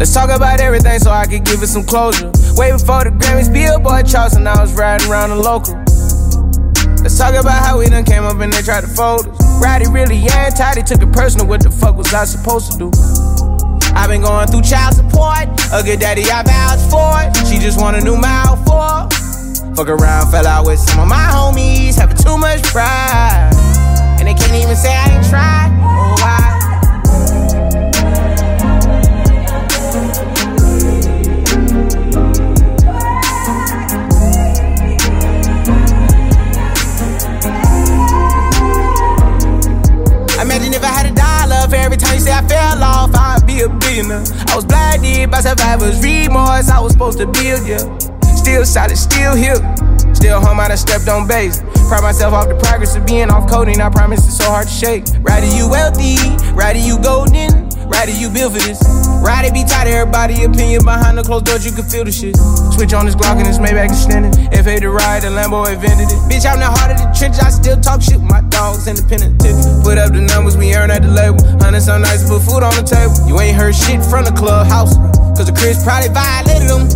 Let's talk about everything so I can give it some closure. Way before the Grammys, Billboard charts, and I was riding around the local. Let's talk about how we done came up and they tried to fold us. Roddy really anti, they took it personal, what the fuck was I supposed to do? I've been going through child support, a good daddy I vouched for it. She just want a new mouth for. Fuck around, fell out with some of my homies, having too much pride. And they can't even say I ain't tried, oh why? Imagine if I had $1 for every time you say I fell off, I'd be a billionaire. I was blinded by survivor's remorse, I was supposed to build, yeah. Still solid, still here. Still home, I done stepped on base. Pride myself off the progress of being off coding, I promise it's so hard to shake. Right, you wealthy, right, you golden, right, you built for this. Right, be tight of everybody opinion behind the closed doors, you can feel the shit. Switch on this Glock and this Maybach extended. FA to ride, the Lambo invented it. Bitch, I'm the heart of the trenches, I still talk shit with my dogs, independent tip. Put up the numbers, we earn at the label. 100 some nights, put food on the table. You ain't heard shit from the clubhouse, cause the Chris probably violated them.